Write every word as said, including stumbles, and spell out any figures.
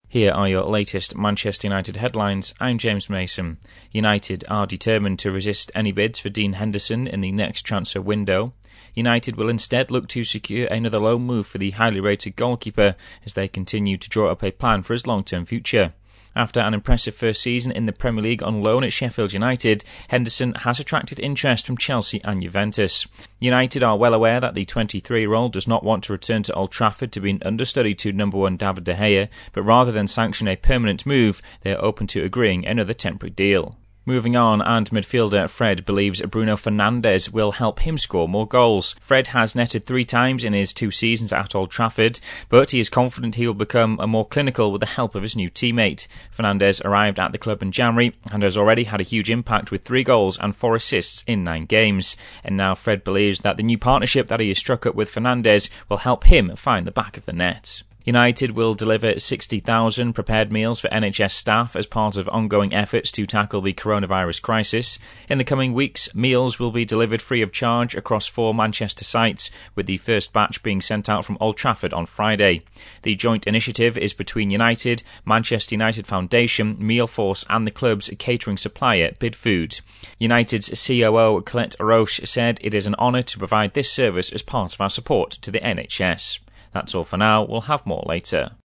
Here are your latest Manchester United headlines. I'm James Mason. United are determined to resist any bids for Dean Henderson in the next transfer window. United will instead look to secure another loan move for the highly rated goalkeeper as they continue to draw up a plan for his long-term future. After an impressive first season in the Premier League on loan at Sheffield United, Henderson has attracted interest from Chelsea and Juventus. United are well aware that the twenty-three-year-old does not want to return to Old Trafford to be an understudy to number one David De Gea, but rather than sanction a permanent move, they are open to agreeing another temporary deal. Moving on, and midfielder Fred believes Bruno Fernandes will help him score more goals. Fred has netted three times in his two seasons at Old Trafford, but he is confident he will become more clinical with the help of his new teammate. Fernandes arrived at the club in January and has already had a huge impact with three goals and four assists in nine games. And now Fred believes that the new partnership that he has struck up with Fernandes will help him find the back of the net. United will deliver sixty thousand prepared meals for N H S staff as part of ongoing efforts to tackle the coronavirus crisis. In the coming weeks, meals will be delivered free of charge across four Manchester sites, with the first batch being sent out from Old Trafford on Friday. The joint initiative is between United, Manchester United Foundation, Mealforce and the club's catering supplier, Bidfood. United's C O O Colette Roche said it is an honour to provide this service as part of our support to the N H S. That's all for now. We'll have more later.